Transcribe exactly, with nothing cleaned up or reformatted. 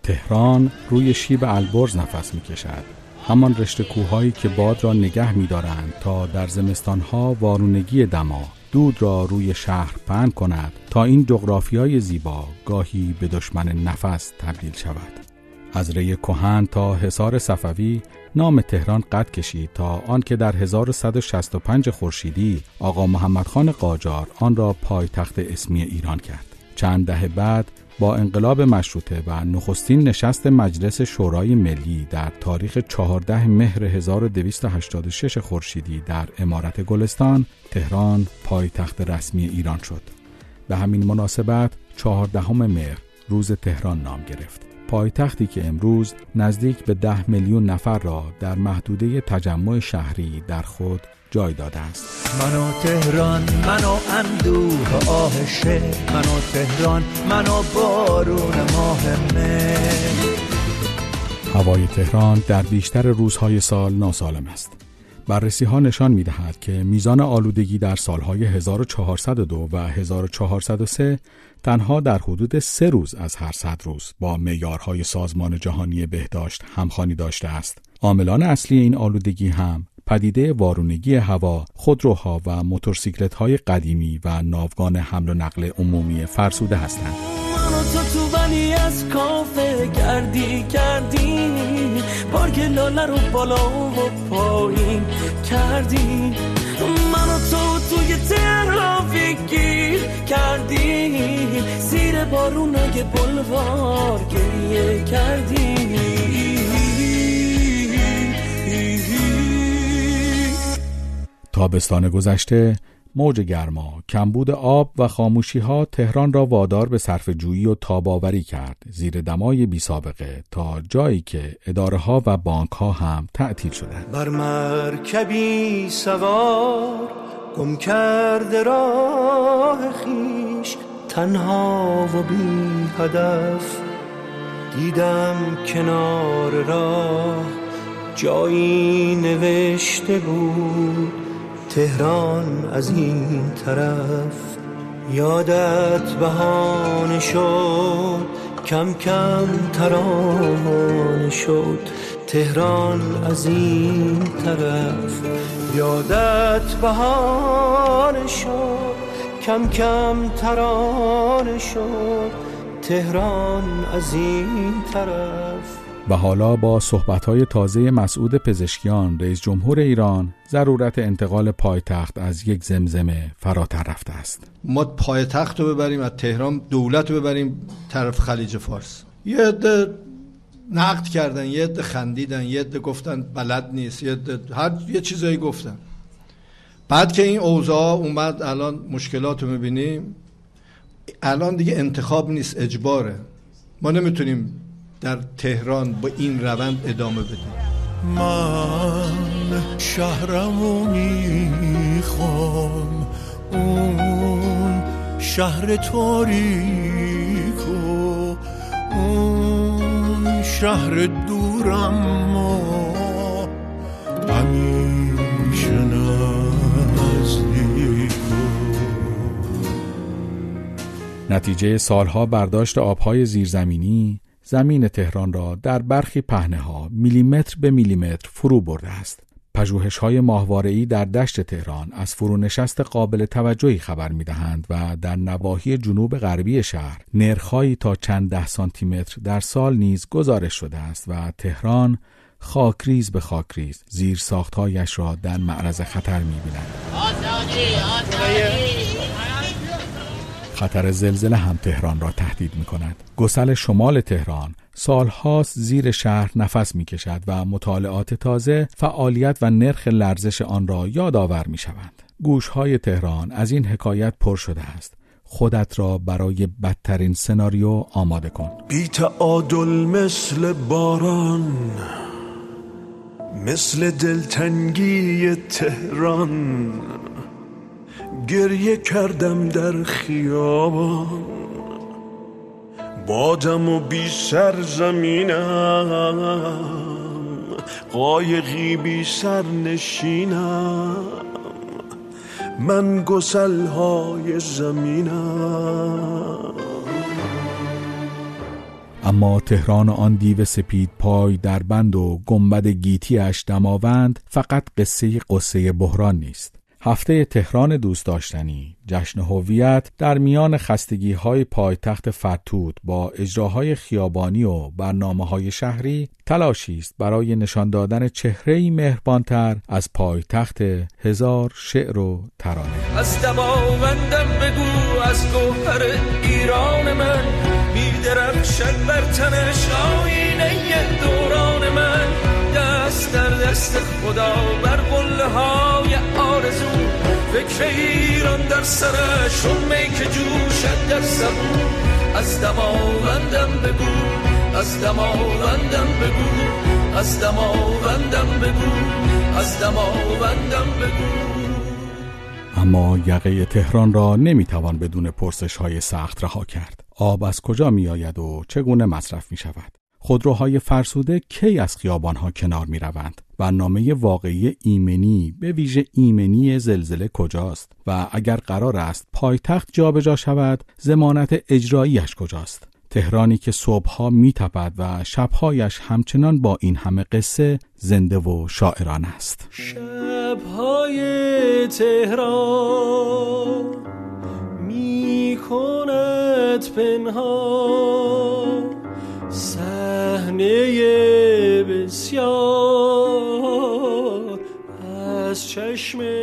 تهران روی شیب البرز نفس می‌کشد، همان رشته کوه‌هایی که باد را نگه می‌دارند تا در زمستان‌ها وارونگی دما دود را روی شهر پهن کند تا این جغرافیای زیبا گاهی به دشمن نفس تبدیل شود. از ری کهن تا حصار صفوی نام تهران قد کشید تا آن که در هزار و صد و شصت و پنج خورشیدی آقا محمد خان قاجار آن را پایتخت اسمی ایران کرد. چند دهه بعد با انقلاب مشروطه و نخستین نشست مجلس شورای ملی در تاریخ چهاردهم مهر هزار و دویست و هشتاد و شش خورشیدی در امارت گلستان، تهران پایتخت رسمی ایران شد. به همین مناسبت چهاردهم مهر روز تهران نام گرفت. پایتختی که امروز نزدیک به ده میلیون نفر را در محدوده تجمع شهری در خود جای داده است. منو تهران، منو اندوه آهشه، منو تهران، منو بارون ماه مه. هوای تهران در بیشتر روزهای سال ناسالم است. بررسی ها نشان می دهد که میزان آلودگی در سالهای هزار و چهارصد و دو و هزار و چهارصد و سه تنها در حدود سه روز از هر صد روز با معیارهای سازمان جهانی بهداشت همخوانی داشته است. عاملان اصلی این آلودگی هم پدیده وارونگی هوا، خودروها و موتورسیکلت‌های قدیمی و ناوگان حمل و نقل عمومی فرسوده هستند. منو تو تو بنی از کافه کردی کردی پارک لاله رو بالا و پایین کردی، منو تو توی ترافیکی کردی، زیر بارونای بلوار گریه کردی. تابستان گذشته موج گرما، کمبود آب و خاموشی‌ها تهران را وادار به صرفه‌جویی و تاب‌آوری کرد زیر دمای بی سابقه تا جایی که اداره‌ها و بانک‌ها هم تعطیل شدند. بر مرکبی سوار گم کرده راه خیش، تنها و بی هدف دیدم کنار راه جایی نوشته بود تهران از این طرف. یادت بهانه شد کم کم ترانه شد تهران از این طرف. یادت بهانه شد کم کم ترانه شد تهران از این طرف. و حالا با صحبت‌های تازه مسعود پزشکیان رئیس جمهور ایران ضرورت انتقال پایتخت از یک زمزمه فراتر رفته است. ما پایتخت رو ببریم از تهران، دولت رو ببریم طرف خلیج فارس. یه عده نقد کردن، یه عده خندیدن، یه عده گفتن بلد نیست، یه عده هر یه چیزایی گفتن. بعد که این اوضاع اومد الان مشکلات رو می‌بینیم، الان دیگه انتخاب نیست، اجباره. ما نمیتونیم در تهران با این روند ادامه بدیم. من شهرمو میخوام، اون شهر تاریکو، اون شهر دورم و همیشه نزدیکو. نتیجه سالها برداشت آبهای زیرزمینی زمین تهران را در برخی پهنه‌ها میلیمتر به میلیمتر فرو برده است. پژوهش‌های ماهواره‌ای در دشت تهران از فرونشست قابل توجهی خبر می‌دهند و در نواحی جنوب غربی شهر نرخ‌هایی تا چند ده سانتی متر در سال نیز گزارش شده است و تهران خاکریز به خاکریز زیر ساخت‌هایش را در معرض خطر می‌بیند. خطر زلزله هم تهران را تهدید می‌کند. گسل شمال تهران سالهاست زیر شهر نفس می‌کشد و مطالعات تازه فعالیت و نرخ لرزش آن را یادآور می‌شوند. گوش‌های تهران از این حکایت پر شده است. خودت را برای بدترین سناریو آماده کن. بی تعادل مثل باران، مثل دلتنگی تهران، گریه کردم در خیابان، بادم و بی سر زمینم، قایقی بی سر نشینم، من گسل‌های زمینم. اما تهران آن دیو سپید پای در بند و گنبد گیتیش دماوند فقط قصه قصه بحران نیست. هفته تهران دوست داشتنی، جشن هویت در میان خستگی‌های پایتخت فتوت با اجراهای خیابانی و برنامه‌های شهری، تلاشی است برای نشان دادن چهره‌ای مهربان‌تر از پایتخت هزار شعر و ترانه. از دماوندم بگو، از گوهر ایران من، می‌درخشد بر تنش آینه دوران من. دست در دست خدا بر قله‌های آرزو، فکر ایران در سرش می که جوشد در زبون. از دماوندم بگو، از دماوندم بگو، از دماوندم بگو، از دماوندم بگو. اما یقه تهران را نمیتوان بدون پرسش‌های سخت رها کرد. آب از کجا میآید و چگونه مصرف می‌شود؟ خودروهای فرسوده کی از خیابان‌ها کنار می‌روند؟ برنامه واقعی ایمنی، به ویژه ایمنی زلزله کجاست؟ و اگر قرار است پایتخت جابجا شود، ضمانت اجراییش کجاست؟ تهرانی که صبح‌ها می‌تپد و شب‌هایش همچنان با این همه قصه زنده و شاعرانه است. شب‌های تهران می‌کند پنهان، صحنه بسیار از چشم